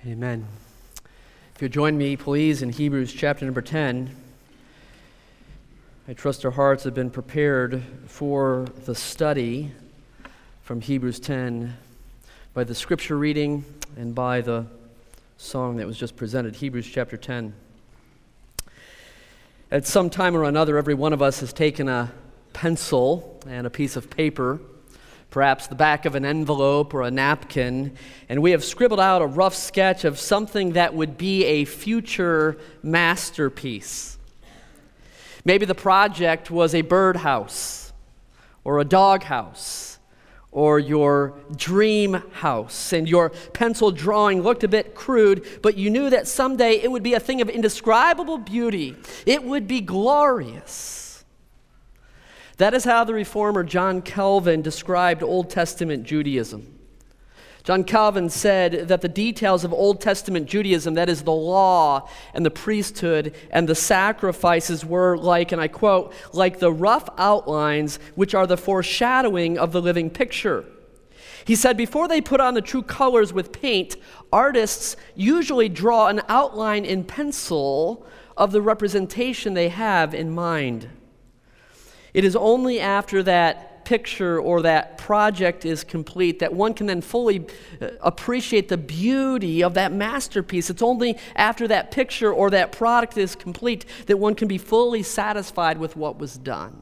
Amen. If you'll join me, please, in Hebrews chapter number 10. I trust our hearts have been prepared for the study from Hebrews 10 by the scripture reading and by the song that was just presented, Hebrews chapter 10. At some time or another, every one of us has taken a pencil and a piece of paper, perhaps the back of an envelope or a napkin, and we have scribbled out a rough sketch of something that would be a future masterpiece. Maybe the project was a birdhouse or a doghouse or your dream house, and your pencil drawing looked a bit crude, but you knew that someday it would be a thing of indescribable beauty. It would be glorious. That is how the reformer John Calvin described Old Testament Judaism. John Calvin said that the details of Old Testament Judaism, that is the law and the priesthood and the sacrifices, were like, and I quote, like the rough outlines which are the foreshadowing of the living picture. He said, before they put on the true colors with paint, artists usually draw an outline in pencil of the representation they have in mind. It is only after that picture or that project is complete that one can then fully appreciate the beauty of that masterpiece. It's only after that picture or that product is complete that one can be fully satisfied with what was done.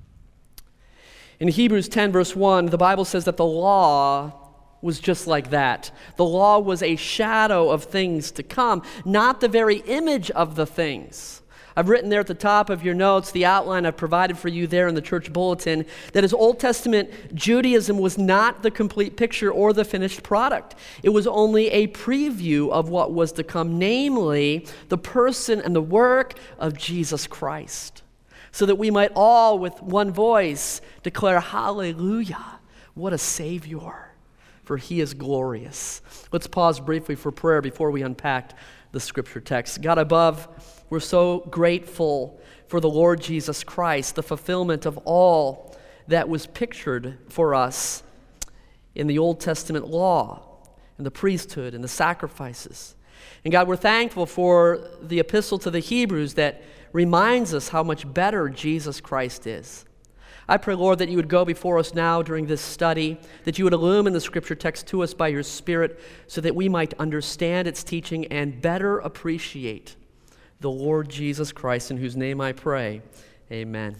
In Hebrews 10 verse 1, the Bible says that the law was just like that. The law was a shadow of things to come, not the very image of the things. I've written there at the top of your notes, the outline I've provided for you there in the church bulletin, that as Old Testament Judaism was not the complete picture or the finished product. It was only a preview of what was to come, namely the person and the work of Jesus Christ, so that we might all with one voice declare, hallelujah, what a Savior, for He is glorious. Let's pause briefly for prayer before we unpack the scripture text. God above, we're so grateful for the Lord Jesus Christ, the fulfillment of all that was pictured for us in the Old Testament law and the priesthood and the sacrifices. And God, we're thankful for the epistle to the Hebrews that reminds us how much better Jesus Christ is. I pray, Lord, that you would go before us now during this study, that you would illumine the scripture text to us by your Spirit so that we might understand its teaching and better appreciate the Lord Jesus Christ, in whose name I pray. Amen.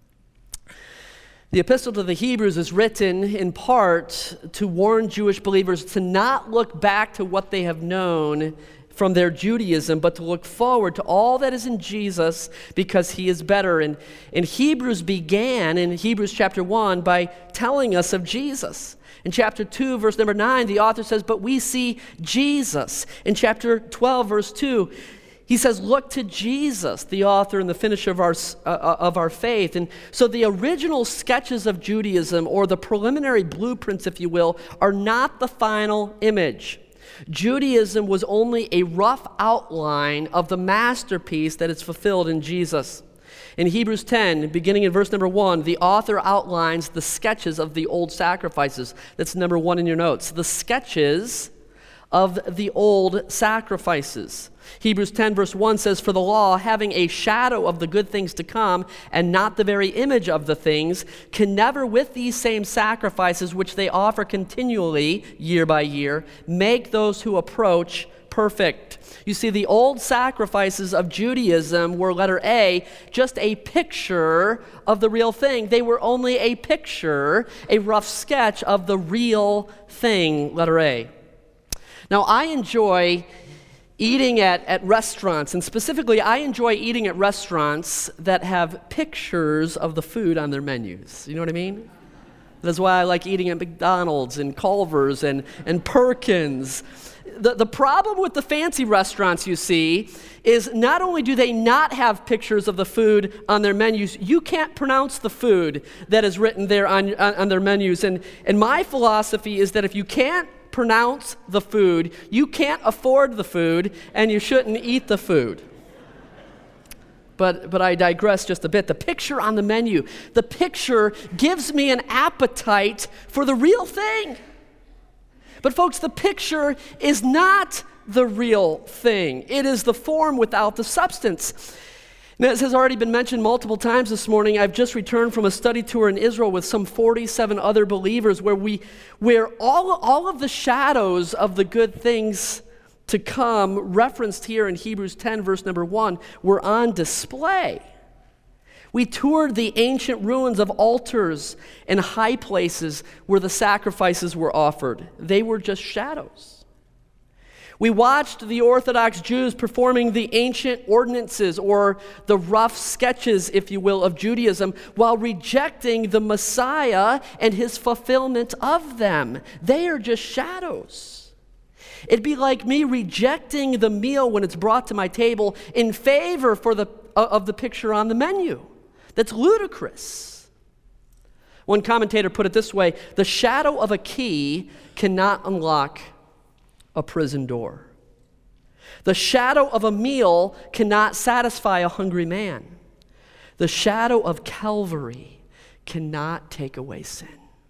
The epistle to the Hebrews is written in part to warn Jewish believers to not look back to what they have known from their Judaism, but to look forward to all that is in Jesus because he is better. And Hebrews began in Hebrews chapter 1 by telling us of Jesus. In chapter 2, verse number 9, the author says, but we see Jesus. In chapter 12, verse 2, he says, look to Jesus, the author and the finisher of our faith. And so the original sketches of Judaism, or the preliminary blueprints, if you will, are not the final image. Judaism was only a rough outline of the masterpiece that is fulfilled in Jesus. In Hebrews 10, beginning in verse number 1, the author outlines the sketches of the old sacrifices. That's number 1 in your notes. The sketches of the old sacrifices. Hebrews 10 verse 1 says, for the law, having a shadow of the good things to come, and not the very image of the things, can never with these same sacrifices which they offer continually, year by year, make those who approach perfect. You see, the old sacrifices of Judaism were, letter A, just a picture of the real thing. They were only a picture, a rough sketch of the real thing, letter A. Now, I enjoy eating at restaurants, and specifically, I enjoy eating at restaurants that have pictures of the food on their menus. You know what I mean? That's why I like eating at McDonald's and Culver's and Perkins. The problem with the fancy restaurants, you see, is not only do they not have pictures of the food on their menus, you can't pronounce the food that is written there on their menus. And my philosophy is that if you can't pronounce the food, you can't afford the food, and you shouldn't eat the food. But I digress just a bit. The picture on the menu, the picture gives me an appetite for the real thing. But folks, the picture is not the real thing. It is the form without the substance. Now, as has already been mentioned multiple times this morning, I've just returned from a study tour in Israel with some 47 other believers where all of the shadows of the good things to come, referenced here in Hebrews 10, verse number 1, were on display. We toured the ancient ruins of altars and high places where the sacrifices were offered. They were just shadows. We watched the Orthodox Jews performing the ancient ordinances, or the rough sketches, if you will, of Judaism, while rejecting the Messiah and his fulfillment of them. They are just shadows. It'd be like me rejecting the meal when it's brought to my table in favor of the picture on the menu. That's ludicrous. One commentator put it this way: the shadow of a key cannot unlock a prison door. The shadow of a meal cannot satisfy a hungry man. The shadow of Calvary cannot take away sin.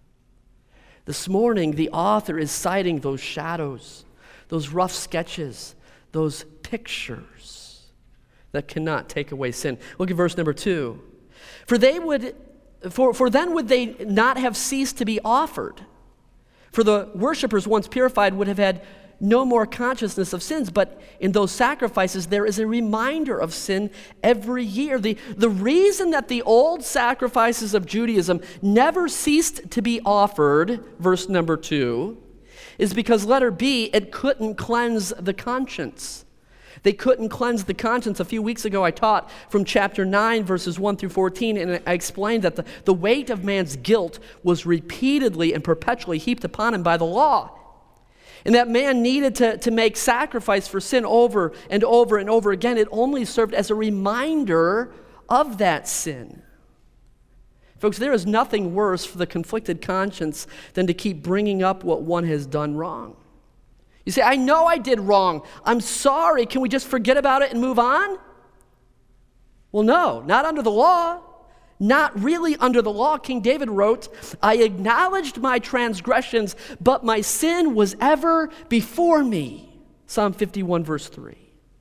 This morning, the author is citing those shadows, those rough sketches, those pictures that cannot take away sin. Look at verse number 2. For then would they not have ceased to be offered? For the worshipers, once purified, would have had no more consciousness of sins, but in those sacrifices there is a reminder of sin every year. The reason that the old sacrifices of Judaism never ceased to be offered, verse number 2, is because, letter B, it couldn't cleanse the conscience. They couldn't cleanse the conscience. A few weeks ago I taught from chapter 9, verses 1 through 14, and I explained that the weight of man's guilt was repeatedly and perpetually heaped upon him by the law. And that man needed to make sacrifice for sin over and over and over again. It only served as a reminder of that sin. Folks, there is nothing worse for the conflicted conscience than to keep bringing up what one has done wrong. You say, I know I did wrong. I'm sorry. Can we just forget about it and move on? Well, no, not under the law. Not really under the law. King David wrote, I acknowledged my transgressions, but my sin was ever before me. Psalm 51, verse 3.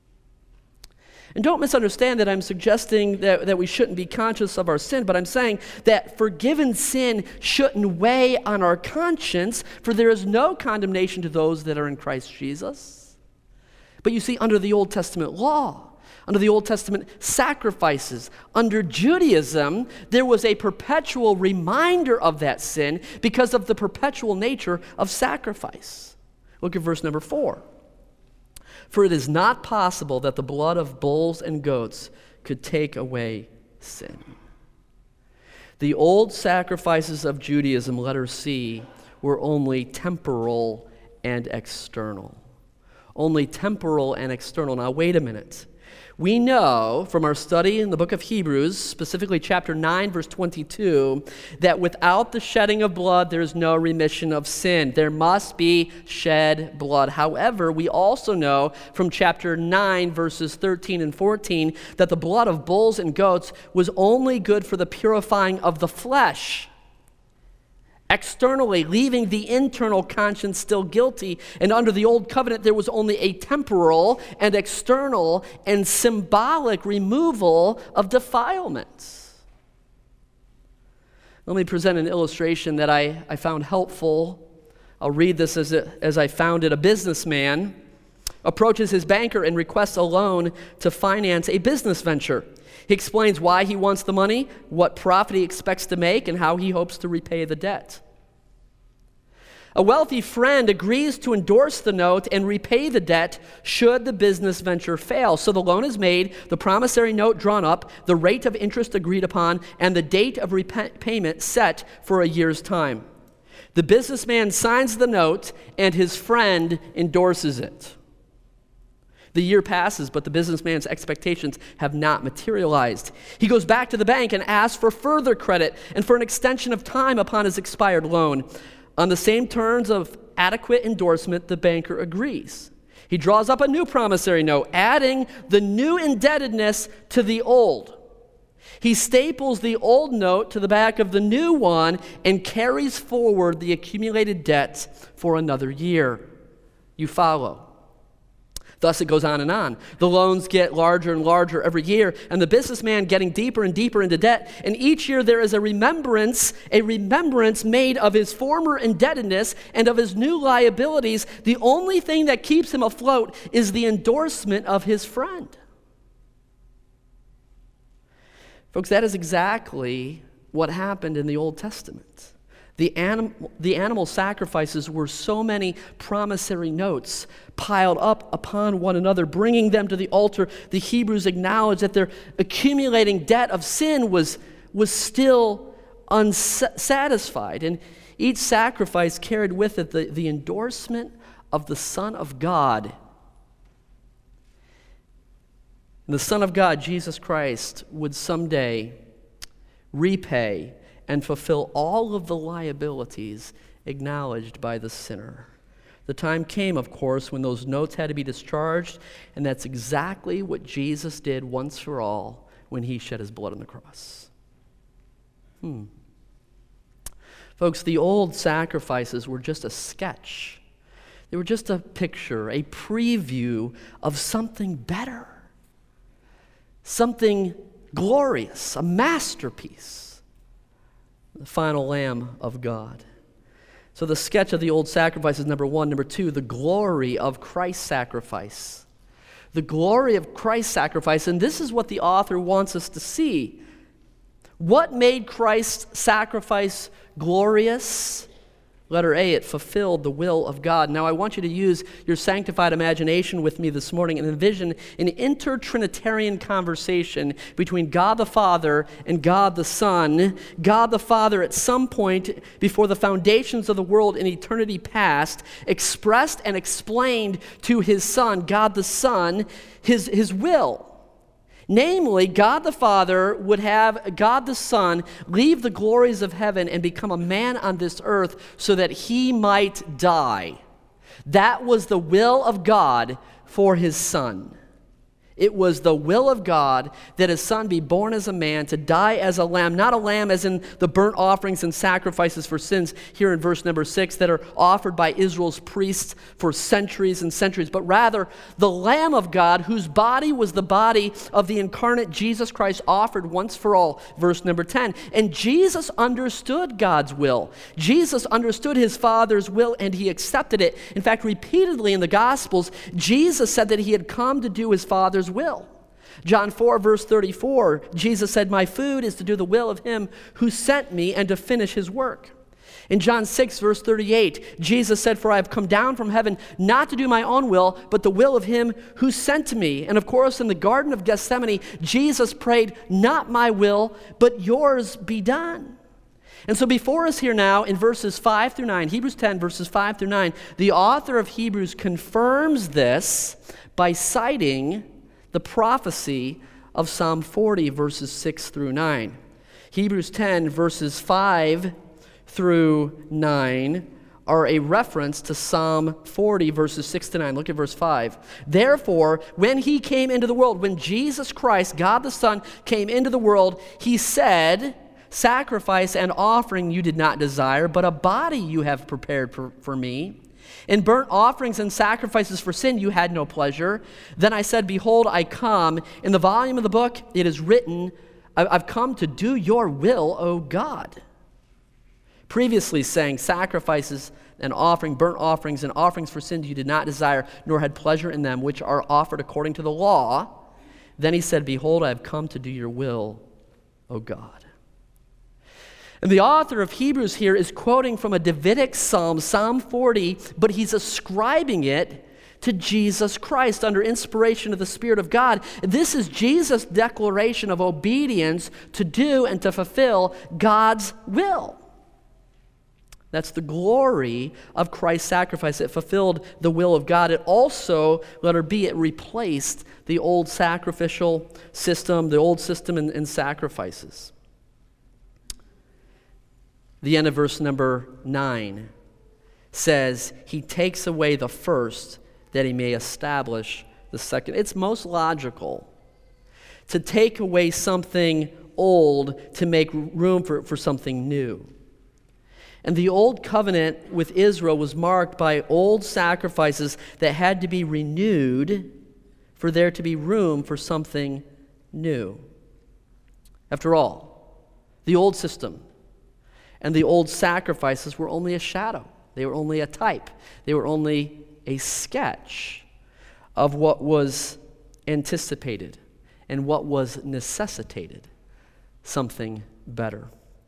And don't misunderstand that I'm suggesting that we shouldn't be conscious of our sin, but I'm saying that forgiven sin shouldn't weigh on our conscience, for there is no condemnation to those that are in Christ Jesus. But you see, under the Old Testament law, under the Old Testament sacrifices, under Judaism, there was a perpetual reminder of that sin because of the perpetual nature of sacrifice. Look at verse number 4. For it is not possible that the blood of bulls and goats could take away sin. The old sacrifices of Judaism, letter C, were only temporal and external. Only temporal and external. Now, wait a minute. We know from our study in the book of Hebrews, specifically chapter 9, verse 22, that without the shedding of blood, there is no remission of sin. There must be shed blood. However, we also know from chapter 9, verses 13 and 14, that the blood of bulls and goats was only good for the purifying of the flesh, externally, leaving the internal conscience still guilty. And under the old covenant, there was only a temporal and external and symbolic removal of defilements. Let me present an illustration that I found helpful. I'll read this as I found it. A businessman approaches his banker and requests a loan to finance a business venture. He explains why he wants the money, what profit he expects to make, and how he hopes to repay the debt. A wealthy friend agrees to endorse the note and repay the debt should the business venture fail. So the loan is made, the promissory note drawn up, the rate of interest agreed upon, and the date of repayment set for a year's time. The businessman signs the note, and his friend endorses it. The year passes, but the businessman's expectations have not materialized. He goes back to the bank and asks for further credit and for an extension of time upon his expired loan. On the same terms of adequate endorsement, the banker agrees. He draws up a new promissory note, adding the new indebtedness to the old. He staples the old note to the back of the new one and carries forward the accumulated debt for another year. You follow. Thus it goes on and on. The loans get larger and larger every year, and the businessman getting deeper and deeper into debt. And each year there is a remembrance made of his former indebtedness and of his new liabilities. The only thing that keeps him afloat is the endorsement of his friend. Folks, that is exactly what happened in the Old Testament. The animal sacrifices were so many promissory notes piled up upon one another, bringing them to the altar. The Hebrews acknowledged that their accumulating debt of sin was still unsatisfied. And each sacrifice carried with it the endorsement of the Son of God. And the Son of God, Jesus Christ, would someday repay and fulfill all of the liabilities acknowledged by the sinner. The time came, of course, when those notes had to be discharged, and that's exactly what Jesus did once for all when he shed his blood on the cross. Folks, the old sacrifices were just a sketch. They were just a picture, a preview of something better, something glorious, a masterpiece. The final Lamb of God. So the sketch of the old sacrifice is number one. Number two, the glory of Christ's sacrifice. The glory of Christ's sacrifice, and this is what the author wants us to see. What made Christ's sacrifice glorious? Letter A, it fulfilled the will of God. Now I want you to use your sanctified imagination with me this morning and envision an inter-Trinitarian conversation between God the Father and God the Son. God the Father at some point before the foundations of the world in eternity past expressed and explained to his Son, God the Son, his will. Namely, God the Father would have God the Son leave the glories of heaven and become a man on this earth so that he might die. That was the will of God for his Son. It was the will of God that his Son be born as a man, to die as a lamb, not a lamb as in the burnt offerings and sacrifices for sins here in verse number 6 that are offered by Israel's priests for centuries and centuries, but rather the Lamb of God whose body was the body of the incarnate Jesus Christ offered once for all, verse number 10. And Jesus understood God's will. Jesus understood his Father's will and he accepted it. In fact, repeatedly in the Gospels, Jesus said that he had come to do his Father's will. John 4, verse 34, Jesus said, "My food is to do the will of him who sent me and to finish his work." In John 6, verse 38, Jesus said, "For I have come down from heaven not to do my own will, but the will of him who sent me." And of course, in the Garden of Gethsemane, Jesus prayed, "Not my will, but yours be done." And so before us here now in verses 5 through 9, Hebrews 10, verses 5 through 9, the author of Hebrews confirms this by citing the prophecy of Psalm 40, verses 6 through 9. Hebrews 10, verses 5 through 9 are a reference to Psalm 40, verses 6 to 9. Look at verse 5. "Therefore, when he came into the world," when Jesus Christ, God the Son, came into the world, he said, "Sacrifice and offering you did not desire, but a body you have prepared for me. In burnt offerings and sacrifices for sin you had no pleasure. Then I said, Behold, I come. In the volume of the book it is written, I've come to do your will, O God." Previously saying, sacrifices and offering, burnt offerings and offerings for sin you did not desire, nor had pleasure in them, which are offered according to the law. Then he said, Behold, I have come to do your will, O God. And the author of Hebrews here is quoting from a Davidic psalm, Psalm 40, but he's ascribing it to Jesus Christ under inspiration of the Spirit of God. This is Jesus' declaration of obedience to do and to fulfill God's will. That's the glory of Christ's sacrifice. It fulfilled the will of God. It also, letter B, it replaced the old sacrificial system, the old system in sacrifices. The end of verse number 9 says, he takes away the first that he may establish the second. It's most logical to take away something old to make room for something new. And the old covenant with Israel was marked by old sacrifices that had to be renewed for there to be room for something new. After all, the old system and the old sacrifices were only a shadow. They were only a type. They were only a sketch of what was anticipated and what was necessitated, something better.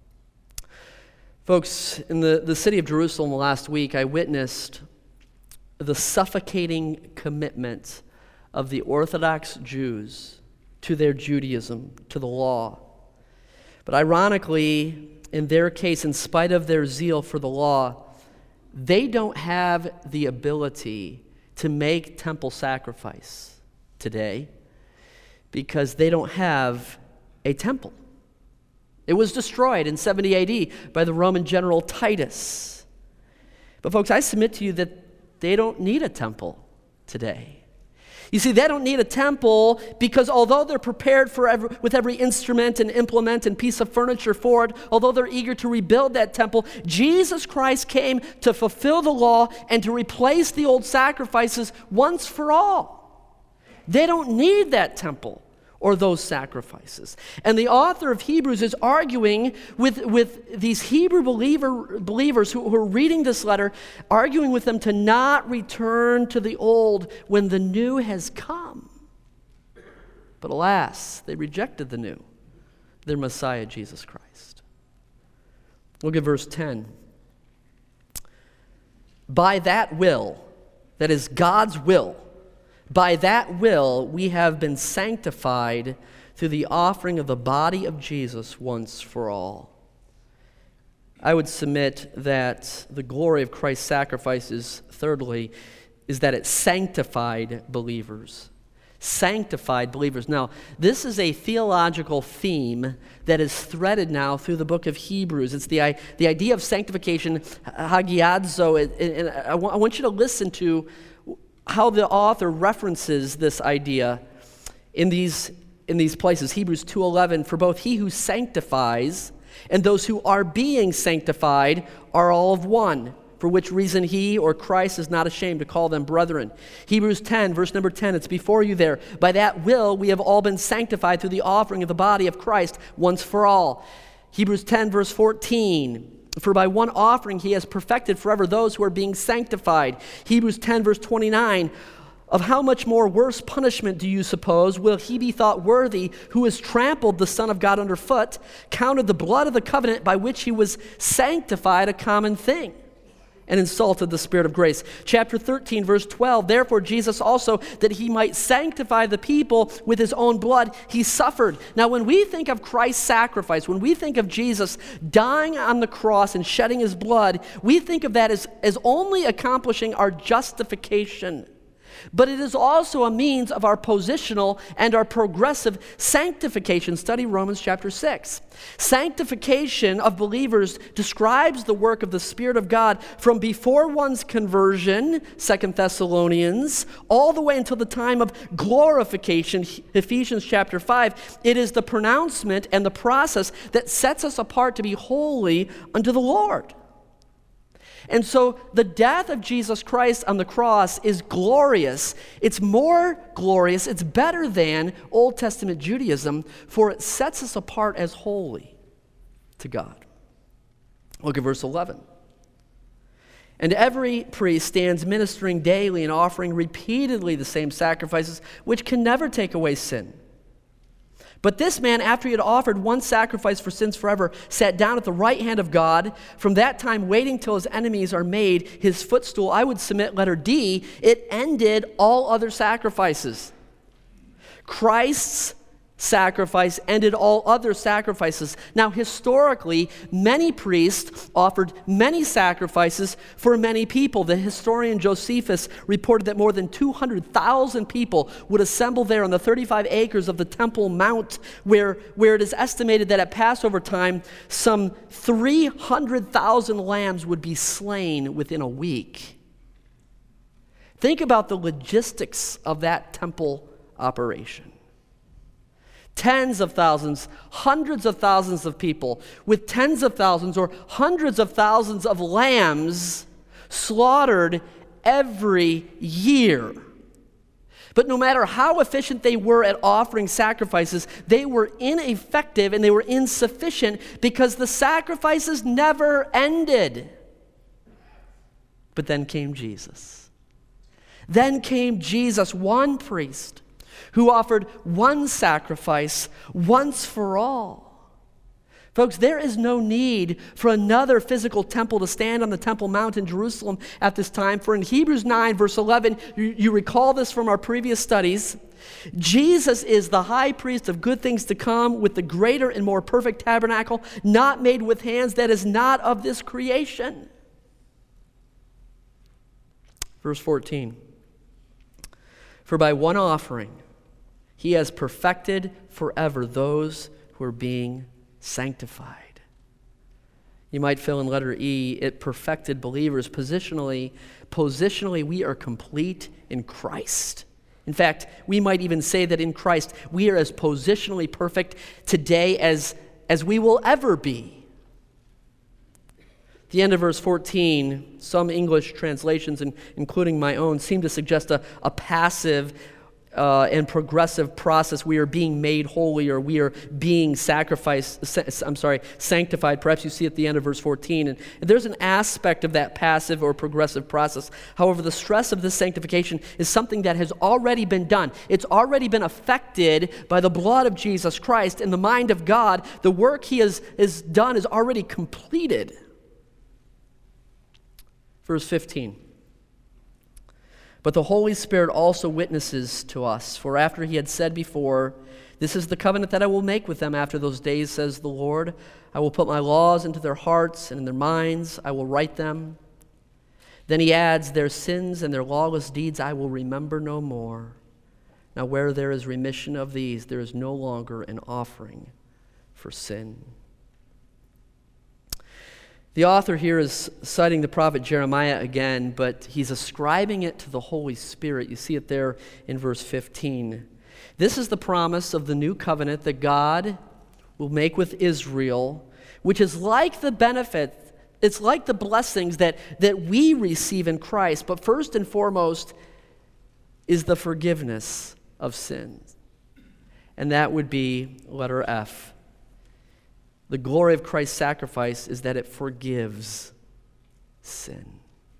Folks, in the city of Jerusalem last week, I witnessed the suffocating commitment of the Orthodox Jews to their Judaism, to the law. But ironically, in their case, in spite of their zeal for the law, they don't have the ability to make temple sacrifice today because they don't have a temple. It was destroyed in 70 AD by the Roman general Titus. But folks, I submit to you that they don't need a temple today. You see, they don't need a temple because although they're prepared with every instrument and implement and piece of furniture for it, although they're eager to rebuild that temple, Jesus Christ came to fulfill the law and to replace the old sacrifices once for all. They don't need that temple or those sacrifices. And the author of Hebrews is arguing with these Hebrew believers who are reading this letter, arguing with them to not return to the old when the new has come. But alas, they rejected the new, their Messiah, Jesus Christ. Look at verse 10. By that will, that is God's will, by that will, we have been sanctified through the offering of the body of Jesus once for all. I would submit that the glory of Christ's sacrifices, thirdly, is that it sanctified believers. Sanctified believers. Now, this is a theological theme that is threaded now through the book of Hebrews. It's the idea of sanctification, hagiadzo. And I want you to listen to how the author references this idea in these places. Hebrews 2:11, for both he who sanctifies and those who are being sanctified are all of one, for which reason he or Christ is not ashamed to call them brethren. Hebrews 10, verse number 10, it's before you there. By that will we have all been sanctified through the offering of the body of Christ once for all. Hebrews 10, verse 14, for by one offering he has perfected forever those who are being sanctified. Hebrews 10, verse 29, of how much more worse punishment do you suppose will he be thought worthy who has trampled the Son of God underfoot, counted the blood of the covenant by which he was sanctified a common thing, and insulted the Spirit of grace. Chapter 13, verse 12, therefore Jesus also, that he might sanctify the people with his own blood, he suffered. Now when we think of Christ's sacrifice, when we think of Jesus dying on the cross and shedding his blood, we think of that as only accomplishing our justification. But it is also a means of our positional and our progressive sanctification. Study Romans chapter 6. Sanctification of believers describes the work of the Spirit of God from before one's conversion, 2 Thessalonians, all the way until the time of glorification, Ephesians chapter 5. It is the pronouncement and the process that sets us apart to be holy unto the Lord. And so the death of Jesus Christ on the cross is glorious. It's more glorious. It's better than Old Testament Judaism, for it sets us apart as holy to God. Look at verse 11. And every priest stands ministering daily and offering repeatedly the same sacrifices, which can never take away sin. But this man, after he had offered one sacrifice for sins forever, sat down at the right hand of God, from that time waiting till his enemies are made his footstool. I would submit, letter D, it ended all other sacrifices. Christ's sacrifice ended all other sacrifices. Now, historically, many priests offered many sacrifices for many people. The historian Josephus reported that more than 200,000 people would assemble there on the 35 acres of the Temple Mount, where it is estimated that at Passover time, some 300,000 lambs would be slain within a week. Think about the logistics of that temple operation. Tens of thousands, hundreds of thousands of people with tens of thousands or hundreds of thousands of lambs slaughtered every year. But no matter how efficient they were at offering sacrifices, they were ineffective and they were insufficient because the sacrifices never ended. But then came Jesus. Then came Jesus, one priest, who offered one sacrifice once for all. Folks, there is no need for another physical temple to stand on the Temple Mount in Jerusalem at this time. For in Hebrews 9, verse 11, you recall this from our previous studies, Jesus is the high priest of good things to come with the greater and more perfect tabernacle, not made with hands, that is not of this creation. Verse 14, for by one offering he has perfected forever those who are being sanctified. You might fill in letter E, it perfected believers. Positionally, we are complete in Christ. In fact, we might even say that in Christ we are as positionally perfect today as we will ever be. The end of verse 14, some English translations, including my own, seem to suggest a passive and progressive process. We are being made holy, or we are being sanctified. Perhaps you see at the end of verse 14. And there's an aspect of that passive or progressive process. However, the stress of this sanctification is something that has already been done. It's already been affected by the blood of Jesus Christ. In the mind of God, the work he has done is already completed. Verse 15. But the Holy Spirit also witnesses to us, for after he had said before, this is the covenant that I will make with them after those days, says the Lord. I will put my laws into their hearts and in their minds I will write them. Then he adds, their sins and their lawless deeds I will remember no more. Now where there is remission of these, there is no longer an offering for sin. The author here is citing the prophet Jeremiah again, but he's ascribing it to the Holy Spirit. You see it there in verse 15. This is the promise of the new covenant that God will make with Israel, which is like the benefit, it's like the blessings that we receive in Christ, but first and foremost is the forgiveness of sins. And that would be letter F. The glory of Christ's sacrifice is that it forgives sin.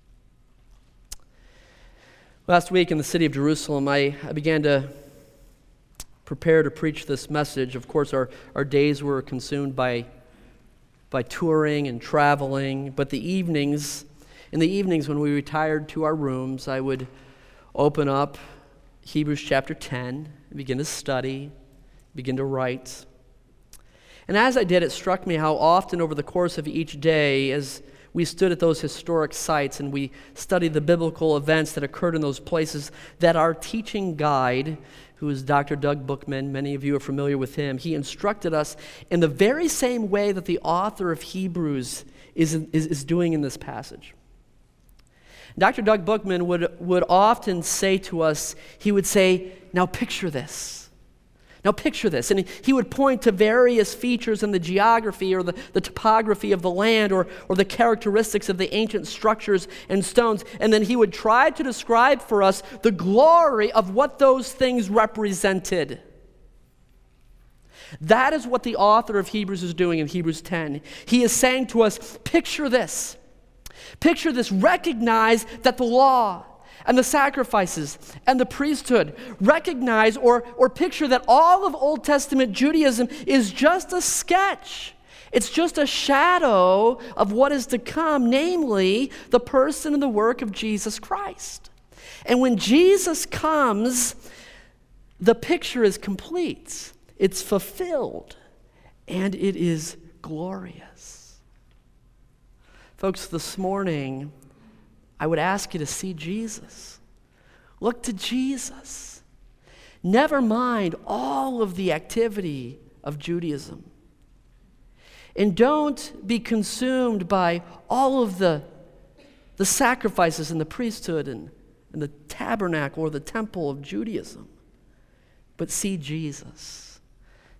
Last week in the city of Jerusalem, I began to prepare to preach this message. Of course, our days were consumed by touring and traveling, but in the evenings when we retired to our rooms, I would open up Hebrews chapter 10, begin to study, begin to write. And as I did, it struck me how often over the course of each day, as we stood at those historic sites and we studied the biblical events that occurred in those places, that our teaching guide, who is Dr. Doug Bookman, many of you are familiar with him, he instructed us in the very same way that the author of Hebrews is doing in this passage. Dr. Doug Bookman would often say to us, he would say, now picture this. Now picture this, and he would point to various features in the geography or the topography of the land or the characteristics of the ancient structures and stones, and then he would try to describe for us the glory of what those things represented. That is what the author of Hebrews is doing in Hebrews 10. He is saying to us, picture this. Picture this, recognize that the law and the sacrifices and the priesthood, recognize or picture that all of Old Testament Judaism is just a sketch. It's just a shadow of what is to come, namely the person and the work of Jesus Christ. And when Jesus comes, the picture is complete. It's fulfilled, and it is glorious. Folks, this morning, I would ask you to see Jesus. Look to Jesus. Never mind all of the activity of Judaism. And don't be consumed by all of the sacrifices in the priesthood and the tabernacle or the temple of Judaism. But see Jesus.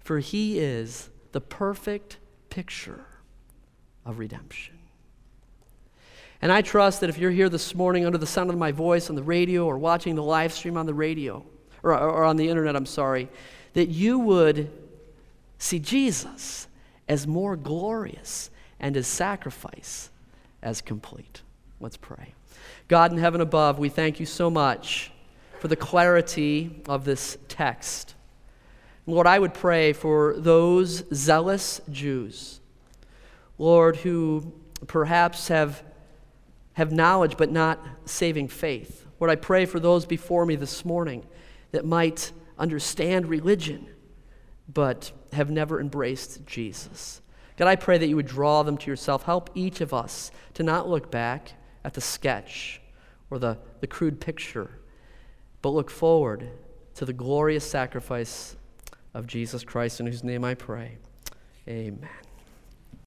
for he is the perfect picture of redemption. And I trust that if you're here this morning under the sound of my voice on the radio or watching the live stream on the radio, or on the internet, that you would see Jesus as more glorious and his sacrifice as complete. Let's pray. God in heaven above, we thank you so much for the clarity of this text. Lord, I would pray for those zealous Jews, Lord, who perhaps have knowledge but not saving faith. Lord, I pray for those before me this morning that might understand religion but have never embraced Jesus. God, I pray that you would draw them to yourself. Help each of us to not look back at the sketch or the crude picture, but look forward to the glorious sacrifice of Jesus Christ, in whose name I pray. Amen.